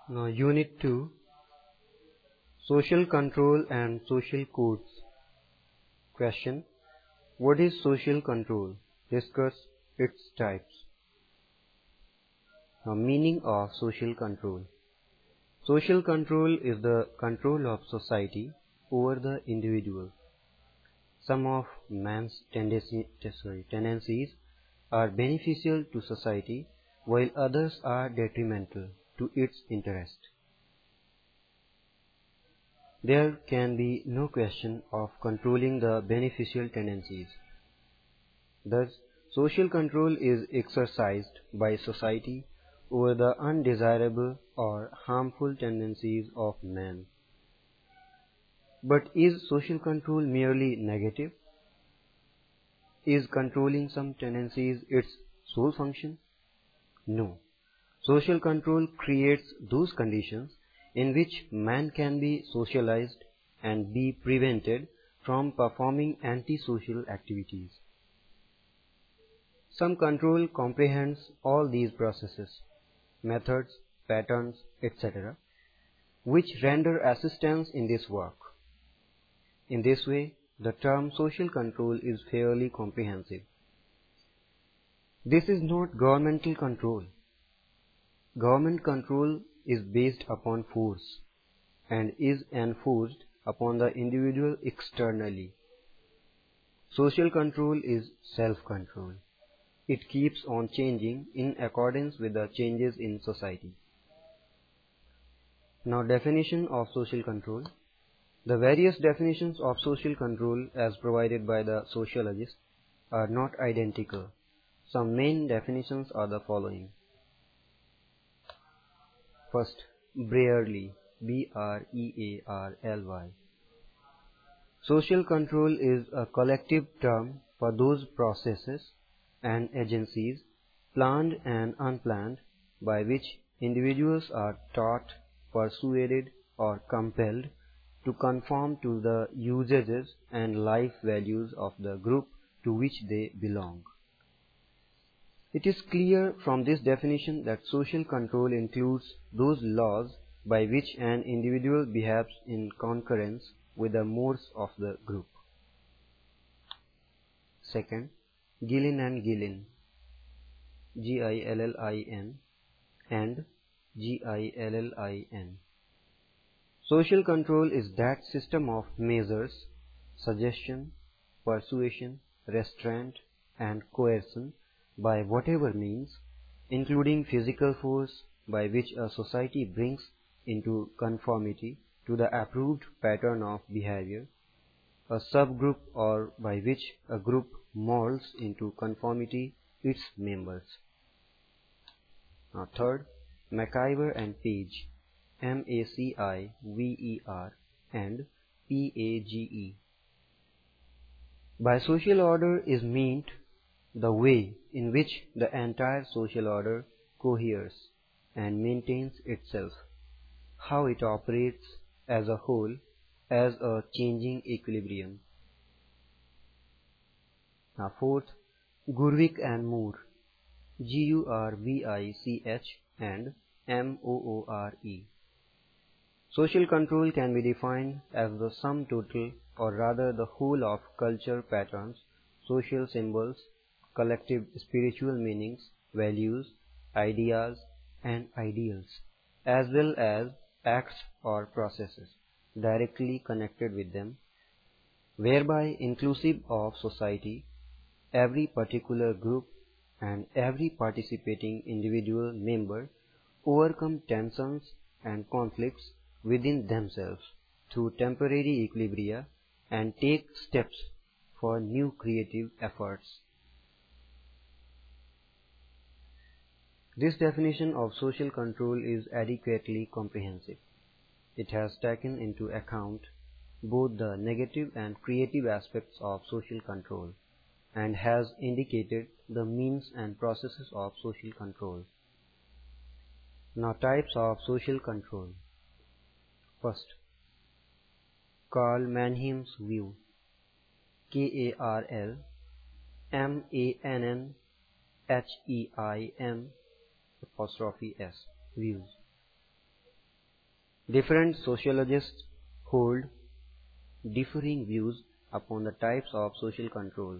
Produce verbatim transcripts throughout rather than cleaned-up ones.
Now, Unit two, Social Control and Social Codes. Question: what is social control? Discuss its types. Now, meaning of social control. Social control is the control of society over the individual. Some of man's tendency, sorry, tendencies are beneficial to society, while others are detrimental to its interest. There can be no question of controlling the beneficial tendencies. Thus, social control is exercised by society over the undesirable or harmful tendencies of man. But is social control merely negative? Is controlling some tendencies its sole function? No. Social control creates those conditions in which man can be socialized and be prevented from performing antisocial activities. Some control comprehends all these processes, methods, patterns, et cetera, which render assistance in this work. In this way, the term social control is fairly comprehensive. This is not governmental control. Government control is based upon force and is enforced upon the individual externally. Social control is self-control. It keeps on changing in accordance with the changes in society. Now, definition of social control. The various definitions of social control as provided by the sociologists are not identical. Some main definitions are the following. First, Brearley, B R E A R L Y. Social control is a collective term for those processes and agencies, planned and unplanned, by which individuals are taught, persuaded, or compelled to conform to the usages and life values of the group to which they belong. It is clear from this definition that social control includes those laws by which an individual behaves in concurrence with the modes of the group. Second, Gillin and Gillin, G I L L I N and G I L L I N. Social control is that system of measures, suggestion, persuasion, restraint, and coercion by whatever means, including physical force, by which a society brings into conformity to the approved pattern of behavior, a subgroup, or by which a group molds into conformity its members. Now, third, MacIver and Page, M A C I V E R and P A G E. By social order is meant the way in which the entire social order coheres and maintains itself, how it operates as a whole, as a changing equilibrium. Now, fourth, Gurvich and Moore, G U R V I C H and M O O R E. Social control can be defined as the sum total, or rather the whole, of culture patterns, social symbols, collective spiritual meanings, values, ideas, and ideals, as well as acts or processes directly connected with them, whereby inclusive of society, every particular group, and every participating individual member overcome tensions and conflicts within themselves through temporary equilibria and take steps for new creative efforts. This definition of social control is adequately comprehensive. It has taken into account both the negative and creative aspects of social control and has indicated the means and processes of social control. Now, types of social control. First, Karl Mannheim's view, K A R L M A N N H E I M apostrophe S, views. Different sociologists hold differing views upon the types of social control.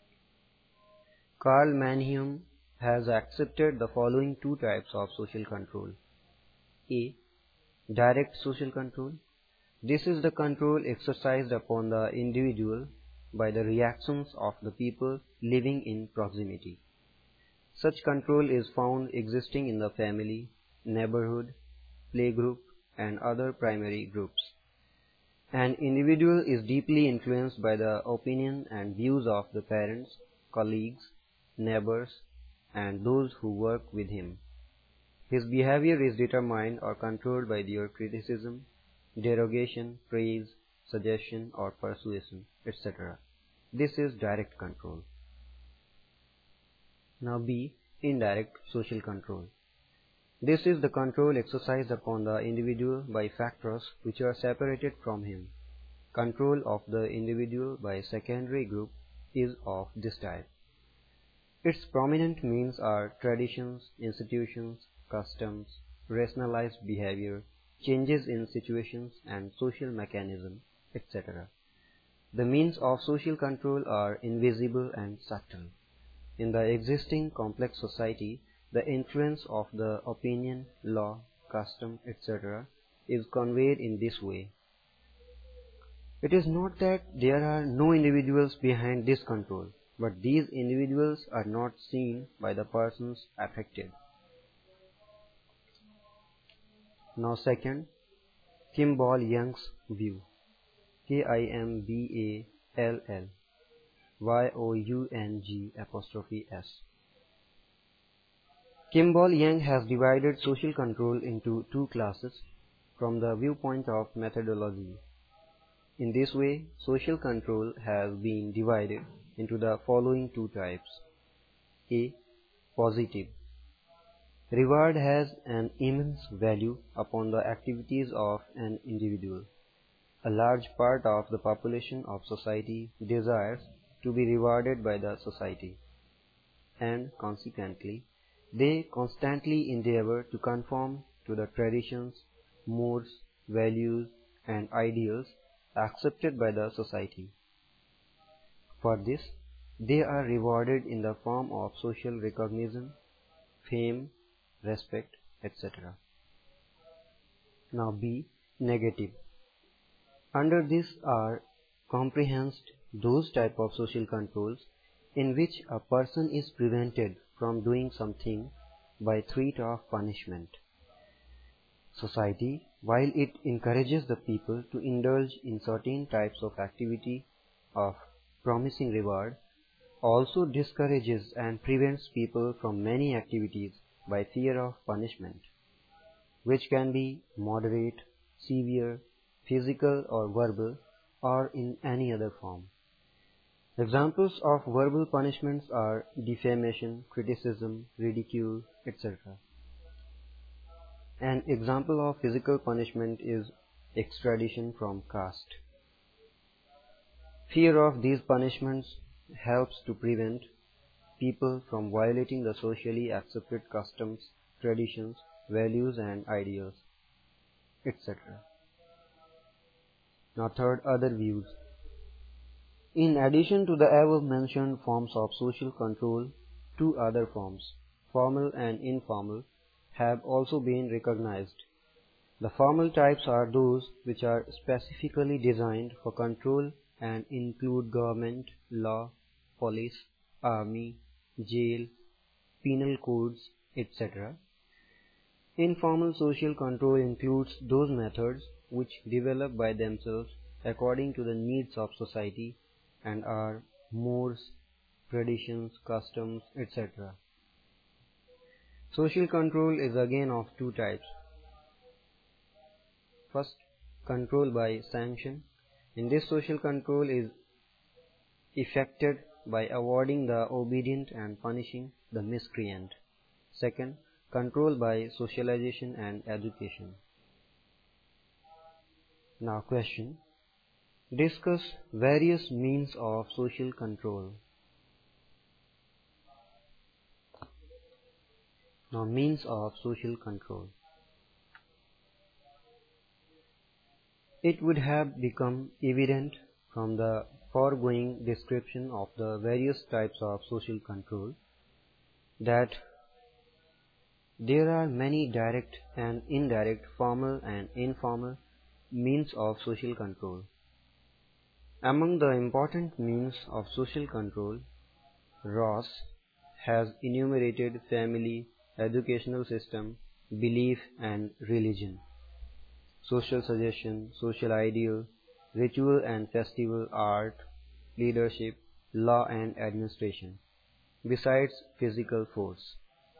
Karl Mannheim has accepted the following two types of social control. A. Direct social control. This is the control exercised upon the individual by the reactions of the people living in proximity. Such control is found existing in the family, neighborhood, playgroup, and other primary groups. An individual is deeply influenced by the opinion and views of the parents, colleagues, neighbors, and those who work with him. His behavior is determined or controlled by their criticism, derogation, praise, suggestion, or persuasion, et cetera. This is direct control. Now B. Indirect social control. This is the control exercised upon the individual by factors which are separated from him. Control of the individual by a secondary group is of this type. Its prominent means are traditions, institutions, customs, rationalized behavior, changes in situations and social mechanism, et cetera. The means of social control are invisible and subtle. In the existing complex society, the influence of the opinion, law, custom, et cetera is conveyed in this way. It is not that there are no individuals behind this control, but these individuals are not seen by the persons affected. Now second, Kimball-Young's view. K I M B A L L Y O U N G apostrophe S. Kimball-Young has divided social control into two classes from the viewpoint of methodology. In this way, social control has been divided into the following two types. A. Positive. Reward has an immense value upon the activities of an individual. A large part of the population of society desires to be rewarded by the society, and consequently, they constantly endeavor to conform to the traditions, modes, values, and ideals accepted by the society. For this, they are rewarded in the form of social recognition, fame, respect, et cetera. Now B. Negative. Under this are comprehended those type of social controls in which a person is prevented from doing something by threat of punishment. Society, while it encourages the people to indulge in certain types of activity of promising reward, also discourages and prevents people from many activities by fear of punishment, which can be moderate, severe, physical or verbal, or in any other form. Examples of verbal punishments are defamation, criticism, ridicule, et cetera. An example of physical punishment is extradition from caste. Fear of these punishments helps to prevent people from violating the socially accepted customs, traditions, values and ideals, et cetera. Now third, other views. In addition to the above mentioned forms of social control, two other forms, formal and informal, have also been recognized. The formal types are those which are specifically designed for control and include government, law, police, army, jail, penal codes, et cetera. Informal social control includes those methods which develop by themselves according to the needs of society and are mores, traditions, customs, et cetera. Social control is again of two types. First, control by sanction. In this, social control is effected by awarding the obedient and punishing the miscreant. Second, control by socialization and education. Now question. Discuss various means of social control. Now means of social control. It would have become evident from the foregoing description of the various types of social control that there are many direct and indirect, formal and informal means of social control. Among the important means of social control, Ross has enumerated family, educational system, belief and religion, social suggestion, social ideal, ritual and festival, art, leadership, law and administration, besides physical force.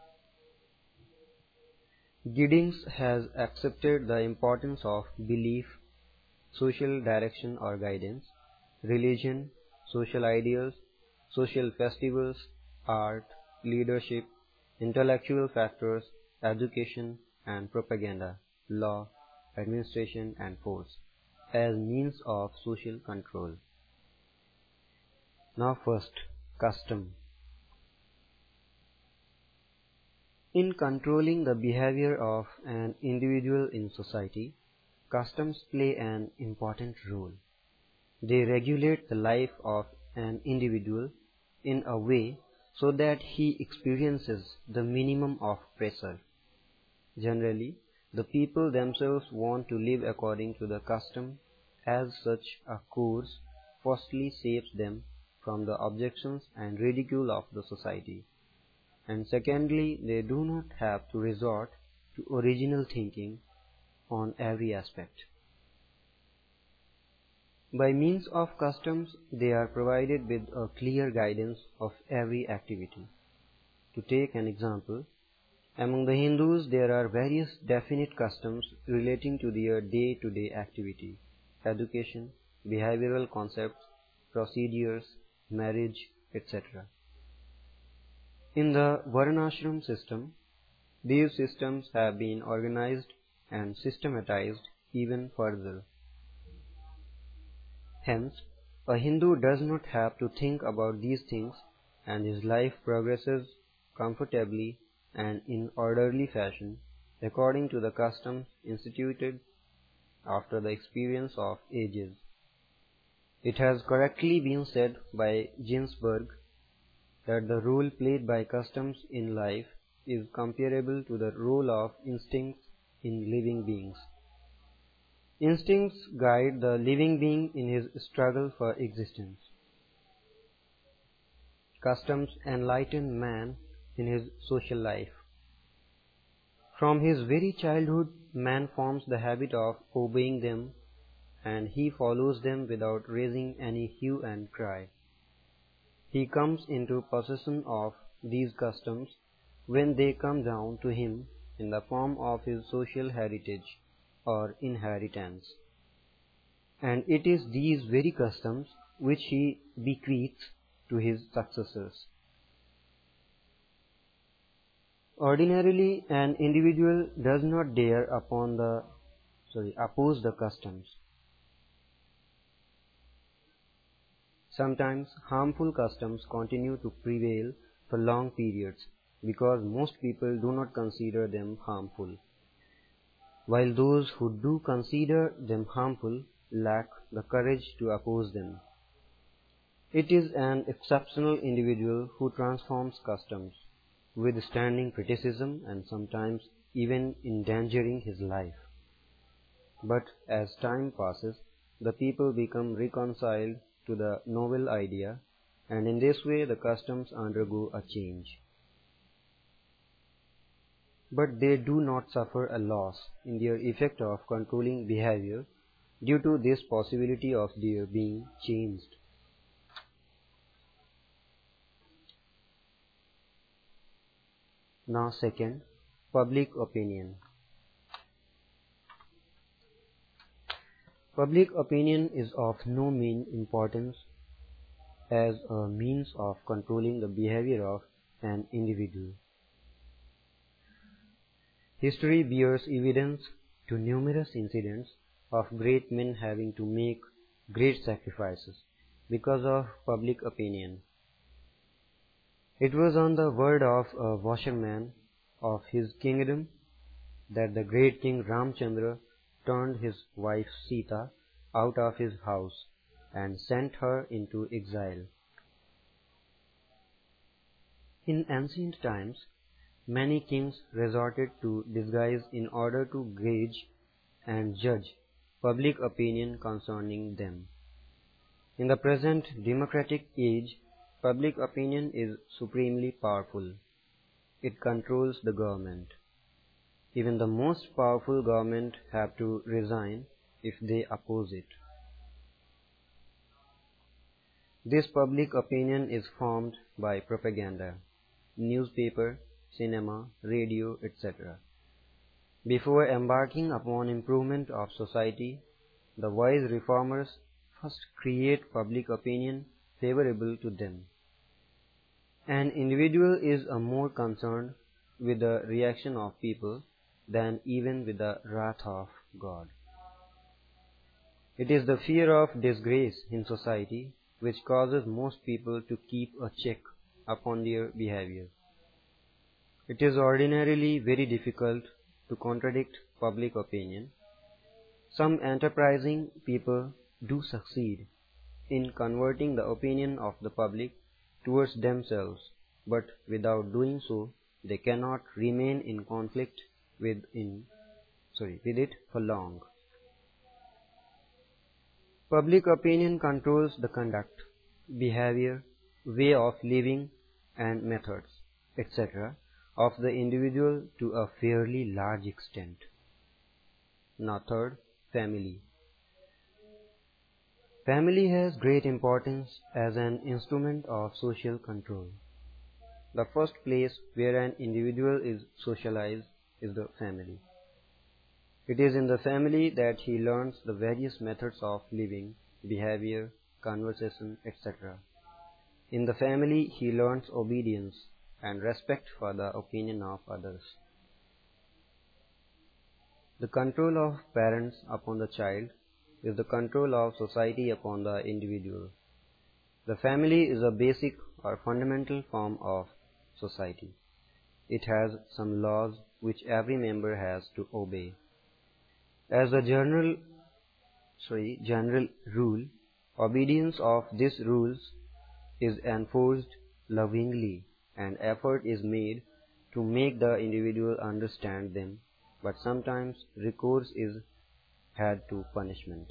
Giddings has accepted the importance of belief, social direction or guidance, religion, social ideals, social festivals, art, leadership, intellectual factors, education and propaganda, law, administration and force as means of social control. Now first, custom. In controlling the behavior of an individual in society, customs play an important role. They regulate the life of an individual in a way so that he experiences the minimum of pressure. Generally, the people themselves want to live according to the custom, as such a course firstly saves them from the objections and ridicule of the society, and secondly, they do not have to resort to original thinking on every aspect. By means of customs, they are provided with a clear guidance of every activity. To take an example, among the Hindus there are various definite customs relating to their day-to-day activity, education, behavioral concepts, procedures, marriage, et cetera. In the Varnashram system, these systems have been organized and systematized even further. Hence, a Hindu does not have to think about these things, and his life progresses comfortably and in orderly fashion according to the customs instituted after the experience of ages. It has correctly been said by Ginsberg that the role played by customs in life is comparable to the role of instincts in living beings. Instincts guide the living being in his struggle for existence. Customs enlighten man in his social life. From his very childhood, man forms the habit of obeying them, and he follows them without raising any hue and cry. He comes into possession of these customs when they come down to him in the form of his social heritage or inheritance. And it is these very customs which he bequeaths to his successors. Ordinarily, an individual does not dare upon the sorry oppose the customs. Sometimes harmful customs continue to prevail for long periods because most people do not consider them harmful, while those who do consider them harmful lack the courage to oppose them. It is an exceptional individual who transforms customs, withstanding criticism and sometimes even endangering his life. But as time passes, the people become reconciled to the novel idea, and in this way the customs undergo a change. But they do not suffer a loss in their effect of controlling behavior due to this possibility of their being changed. Now second, public opinion. Public opinion is of no mean importance as a means of controlling the behavior of an individual. History bears evidence to numerous incidents of great men having to make great sacrifices because of public opinion. It was on the word of a washerman of his kingdom that the great King Ramchandra turned his wife Sita out of his house and sent her into exile. In ancient times, many kings resorted to disguise in order to gauge and judge public opinion concerning them. In the present democratic age, public opinion is supremely powerful. It controls the government. Even the most powerful government have to resign if they oppose it. This public opinion is formed by propaganda, newspaper, cinema, radio, et cetera. Before embarking upon improvement of society, the wise reformers first create public opinion favorable to them. An individual is a more concerned with the reaction of people than even with the wrath of God. It is the fear of disgrace in society which causes most people to keep a check upon their behavior. It is ordinarily very difficult to contradict public opinion. Some enterprising people do succeed in converting the opinion of the public towards themselves, but without doing so, they cannot remain in conflict with, in, sorry, with it for long. Public opinion controls the conduct, behavior, way of living, and methods, et cetera of the individual to a fairly large extent. Now third, family. Family has great importance as an instrument of social control. The first place where an individual is socialized is the family. It is in the family that he learns the various methods of living, behavior, conversation, et cetera. In the family, he learns obedience and respect for the opinion of others. The control of parents upon the child is the control of society upon the individual. The family is a basic or fundamental form of society. It has some laws which every member has to obey. As a general, sorry, general rule, obedience of these rules is enforced lovingly, and effort is made to make the individual understand them, but sometimes recourse is had to punishment.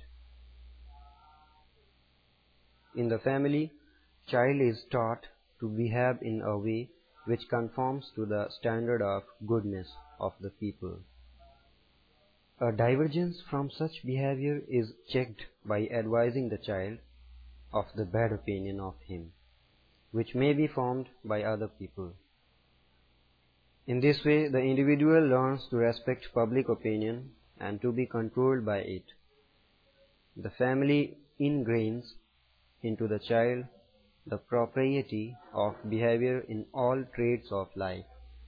In the family, child is taught to behave in a way which conforms to the standard of goodness of the people. A divergence from such behavior is checked by advising the child of the bad opinion of him, which may be formed by other people. In this way, the individual learns to respect public opinion and to be controlled by it. The family ingrains into the child the propriety of behavior in all traits of life.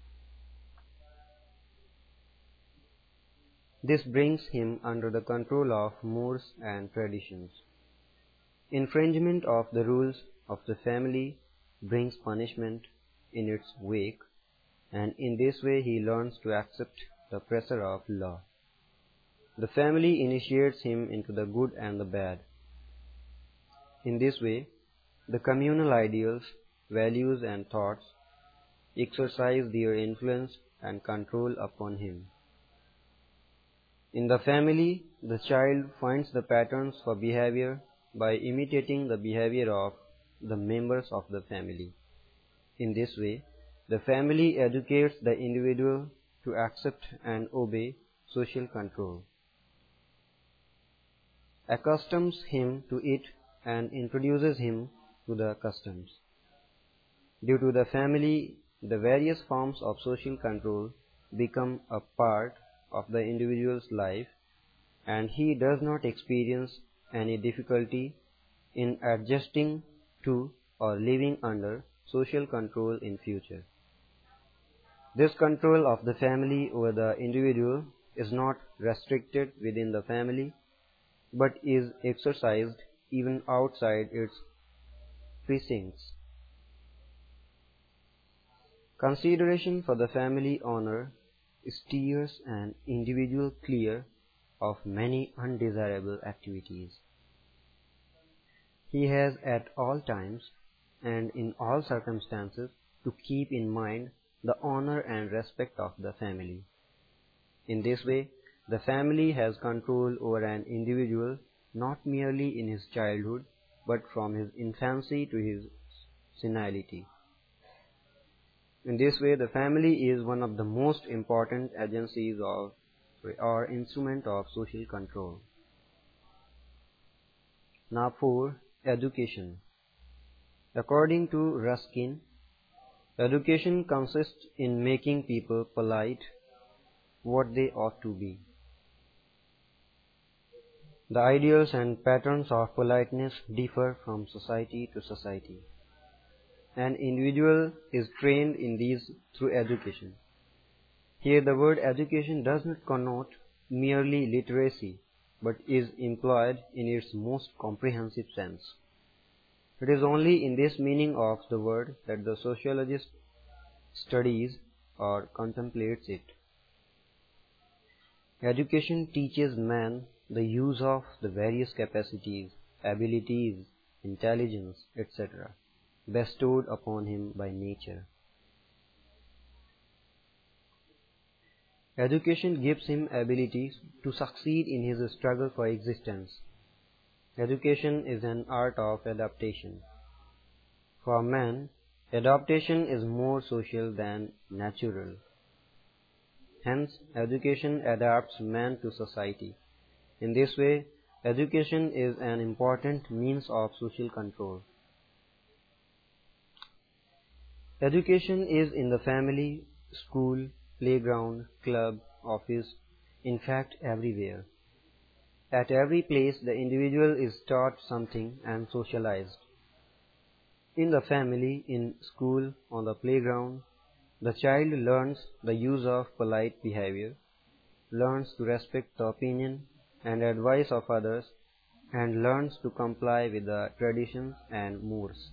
This brings him under the control of mores and traditions. Infringement of the rules of the family brings punishment in its wake, and in this way he learns to accept the pressure of law. The family initiates him into the good and the bad. In this way, the communal ideals, values and thoughts exercise their influence and control upon him. In the family, the child finds the patterns for behavior by imitating the behavior of the members of the family. In this way, the family educates the individual to accept and obey social control, accustoms him to it, and introduces him to the customs. Due to the family, the various forms of social control become a part of the individual's life, and he does not experience any difficulty in adjusting to or living under social control in future. This control of the family over the individual is not restricted within the family, but is exercised even outside its precincts. Consideration for the family honor steers an individual clear of many undesirable activities. He has at all times and in all circumstances to keep in mind the honor and respect of the family. In this way, the family has control over an individual not merely in his childhood, but from his infancy to his senility. In this way, the family is one of the most important agencies of or instrument of social control. Now for education. According to Ruskin, education consists in making people polite, what they ought to be. The ideals and patterns of politeness differ from society to society. An individual is trained in these through education. Here the word education does not connote merely literacy, but is employed in its most comprehensive sense. It is only in this meaning of the word that the sociologist studies or contemplates it. Education teaches man the use of the various capacities, abilities, intelligence, et cetera bestowed upon him by nature. Education gives him abilities to succeed in his struggle for existence. Education is an art of adaptation. For man, adaptation is more social than natural. Hence, education adapts man to society. In this way, education is an important means of social control. Education is in the family, school, playground, club, office, in fact everywhere. At every place the individual is taught something and socialized. In the family, in school, on the playground, the child learns the use of polite behavior, learns to respect the opinion and advice of others, and learns to comply with the traditions and mores.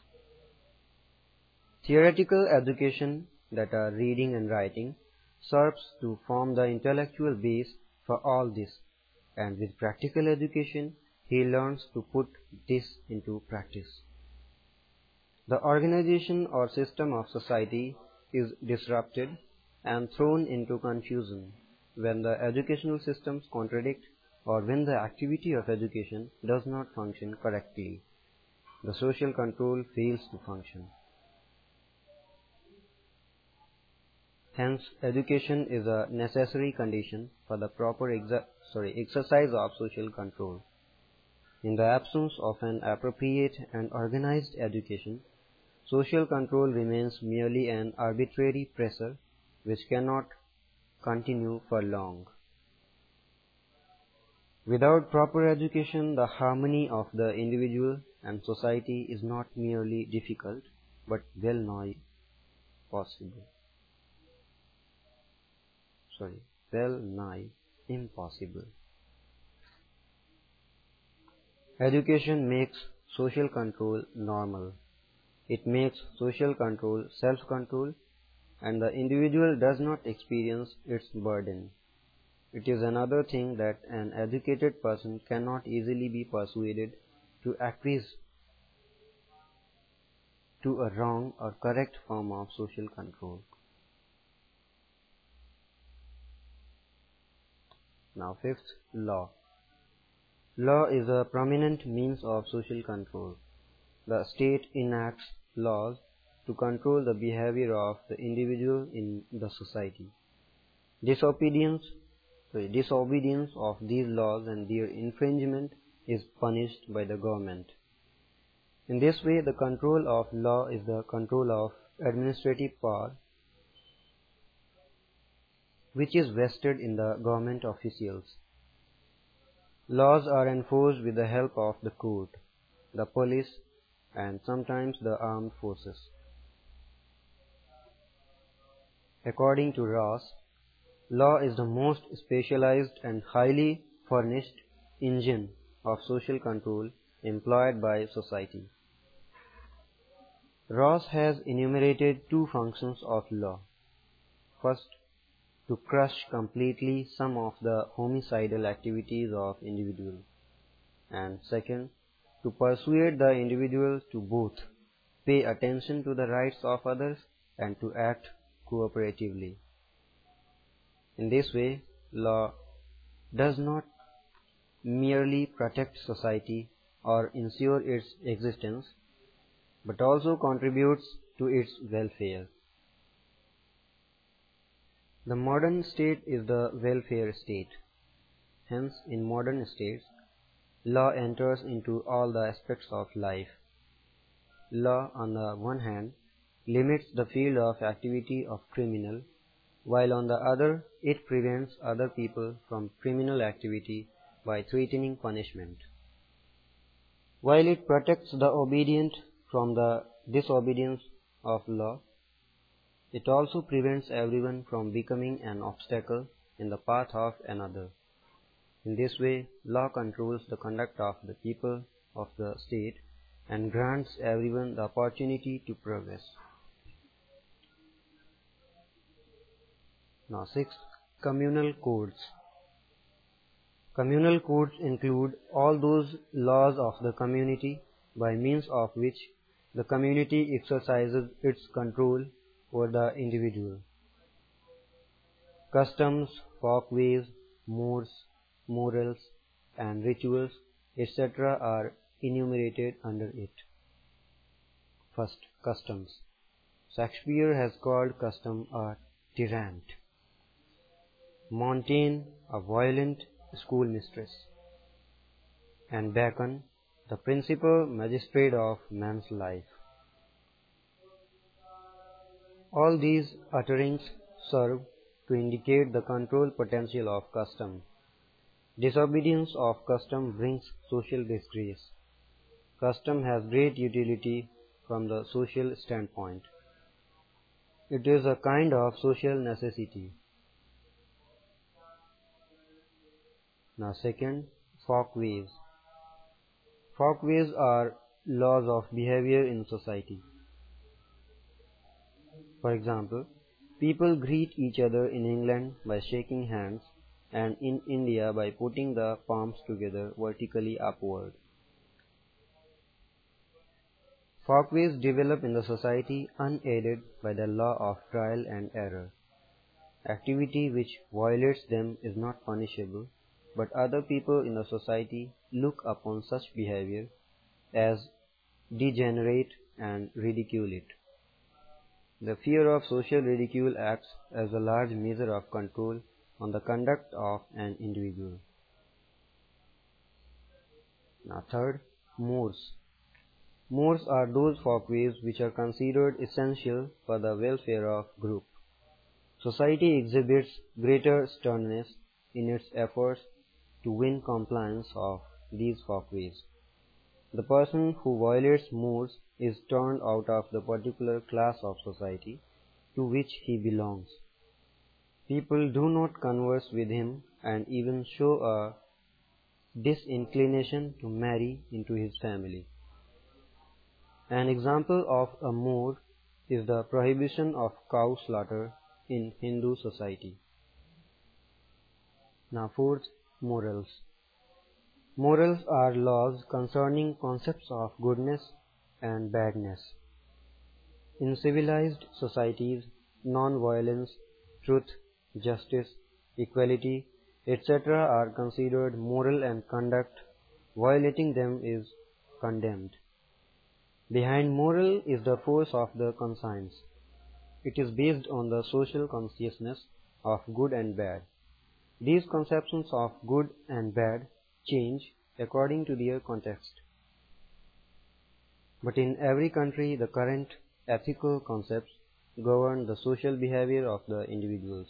Theoretical education, that are reading and writing, serves to form the intellectual base for all this, and with practical education he learns to put this into practice. The organization or system of society is disrupted and thrown into confusion when the educational systems contradict or when the activity of education does not function correctly. The social control fails to function. Hence, education is a necessary condition for the proper exa sorry, exercise of social control. In the absence of an appropriate and organized education, social control remains merely an arbitrary pressure which cannot continue for long. Without proper education, the harmony of the individual and society is not merely difficult, but well nigh possible. Sorry, well nigh impossible. Education makes social control normal. It makes social control self-control, and the individual does not experience its burden. It is another thing that an educated person cannot easily be persuaded to acquiesce to a wrong or correct form of social control. Now fifth, law. Law is a prominent means of social control. The state enacts laws to control the behavior of the individual in the society. Disobedience, sorry, disobedience of these laws and their infringement is punished by the government. In this way, the control of law is the control of administrative power, which is vested in the government officials. Laws are enforced with the help of the court, the police, and sometimes the armed forces. According to Ross, law is the most specialized and highly furnished engine of social control employed by society. Ross has enumerated two functions of law. First, to crush completely some of the homicidal activities of individual, and second, to persuade the individual to both pay attention to the rights of others and to act cooperatively. In this way, law does not merely protect society or ensure its existence, but also contributes to its welfare. The modern state is the welfare state. Hence, in modern states, law enters into all the aspects of life. Law, on the one hand, limits the field of activity of criminal, while on the other, it prevents other people from criminal activity by threatening punishment. While it protects the obedient from the disobedience of law, it also prevents everyone from becoming an obstacle in the path of another. In this way, law controls the conduct of the people of the state and grants everyone the opportunity to progress. Now, sixth, communal codes. Communal codes include all those laws of the community by means of which the community exercises its control over the individual. Customs, folkways, mores, morals, and rituals, et cetera are enumerated under it. First, customs. Shakespeare has called custom a tyrant, Montaigne a violent schoolmistress, and Bacon the principal magistrate of man's life. All these utterings serve to indicate the control potential of custom. Disobedience of custom brings social disgrace. Custom has great utility from the social standpoint. It is a kind of social necessity. Now, second, folkways. Folkways are laws of behavior in society. For example, people greet each other in England by shaking hands, and in India by putting the palms together vertically upward. Folkways develop in the society unaided by the law of trial and error. Activity which violates them is not punishable, but other people in the society look upon such behavior as degenerate and ridicule it. The fear of social ridicule acts as a large measure of control on the conduct of an individual. Now, third, mores. Mores are those folkways which are considered essential for the welfare of group. Society exhibits greater sternness in its efforts to win compliance of these folkways. The person who violates mores is turned out of the particular class of society to which he belongs. People do not converse with him and even show a disinclination to marry into his family. An example of a more is the prohibition of cow slaughter in Hindu society. Now, fourth, morals. Morals are laws concerning concepts of goodness and badness. In civilized societies, non-violence, truth, justice, equality, et cetera are considered moral, and conduct violating them is condemned. Behind moral is the force of the conscience. It is based on the social consciousness of good and bad. These conceptions of good and bad change according to their context. But in every country, the current ethical concepts govern the social behavior of the individuals.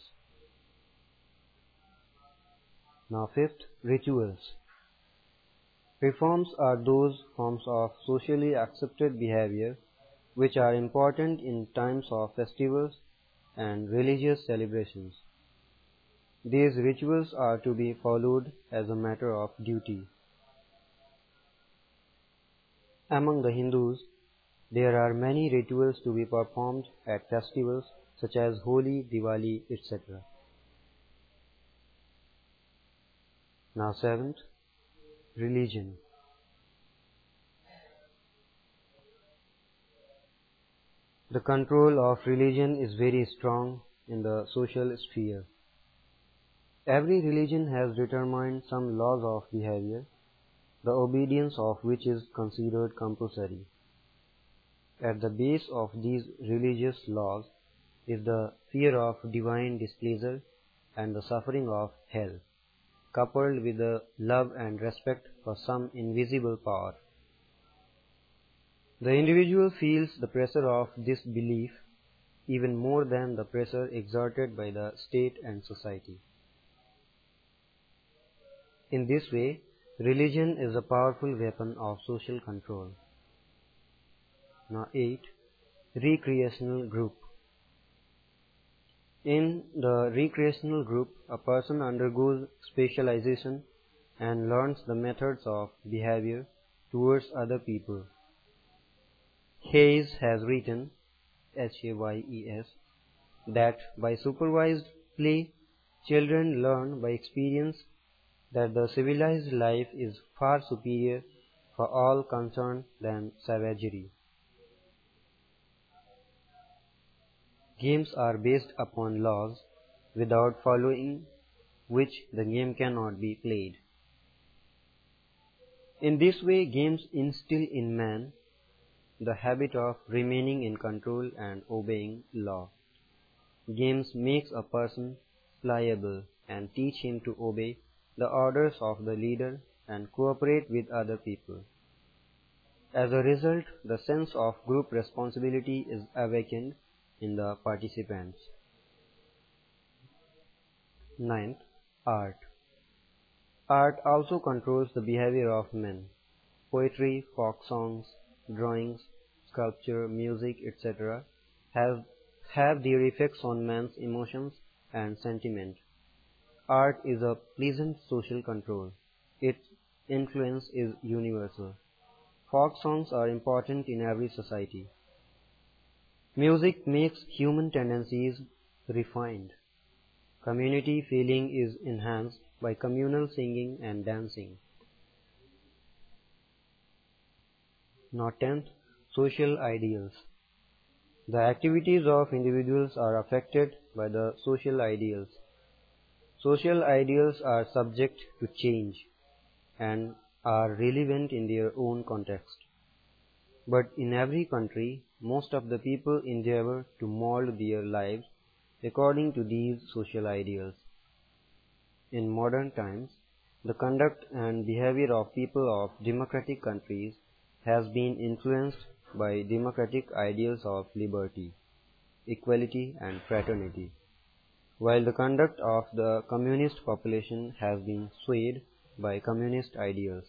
Now, fifth, rituals. Reforms are those forms of socially accepted behavior which are important in times of festivals and religious celebrations. These rituals are to be followed as a matter of duty. Among the Hindus, there are many rituals to be performed at festivals such as Holi, Diwali, et cetera. Now seventh, religion. The control of religion is very strong in the social sphere. Every religion has determined some laws of behavior, the obedience of which is considered compulsory. At the base of these religious laws is the fear of divine displeasure and the suffering of hell, coupled with the love and respect for some invisible power. The individual feels the pressure of this belief even more than the pressure exerted by the state and society. In this way, religion is a powerful weapon of social control. Now eight, recreational group. In the recreational group, a person undergoes specialization and learns the methods of behavior towards other people. Hayes has written, H A Y E S, that by supervised play, children learn by experience that the civilized life is far superior for all concerned than savagery. Games are based upon laws, without following which the game cannot be played. In this way, games instill in man the habit of remaining in control and obeying law. Games makes a person pliable and teach him to obey the orders of the leader and cooperate with other people. As a result, the sense of group responsibility is awakened in the participants. Ninth, art. Art also controls the behavior of men. Poetry, folk songs, drawings, sculpture, music, et cetera have, have their effects on man's emotions and sentiment. Art is a pleasant social control. Its influence is universal. Folk songs are important in every society. Music makes human tendencies refined. Community feeling is enhanced by communal singing and dancing. Now tenth, social ideals. The activities of individuals are affected by the social ideals. Social ideals are subject to change and are relevant in their own context. But in every country, most of the people endeavor to mold their lives according to these social ideals. In modern times, the conduct and behavior of people of democratic countries has been influenced by democratic ideals of liberty, equality, and fraternity, while the conduct of the communist population has been swayed by communist ideals.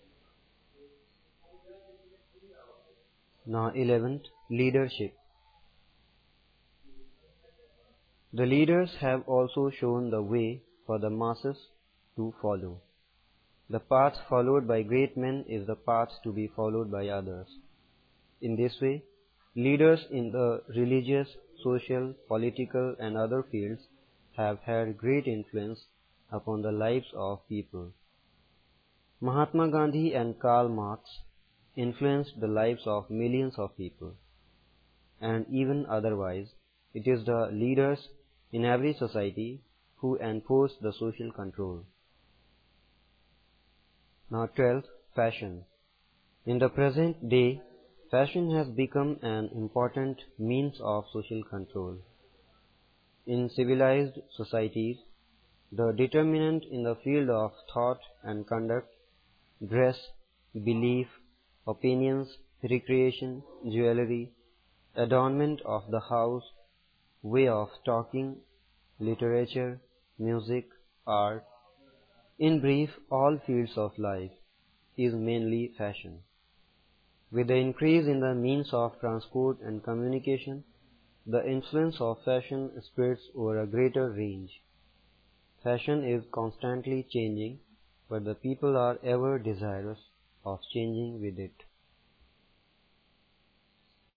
Now eleventh, leadership. The leaders have also shown the way for the masses to follow. The path followed by great men is the path to be followed by others. In this way, leaders in the religious, social, political, and other fields have had great influence upon the lives of people. Mahatma Gandhi and Karl Marx influenced the lives of millions of people, and even otherwise, it is the leaders in every society who enforce the social control. Now twelfth, fashion. In the present day, fashion has become an important means of social control. In civilized societies, the determinant in the field of thought and conduct, dress, belief, opinions, recreation, jewelry, adornment of the house, way of talking, literature, music, art, in brief, all fields of life, is mainly fashion. With the increase in the means of transport and communication, the influence of fashion spreads over a greater range. Fashion is constantly changing, but the people are ever desirous of changing with it.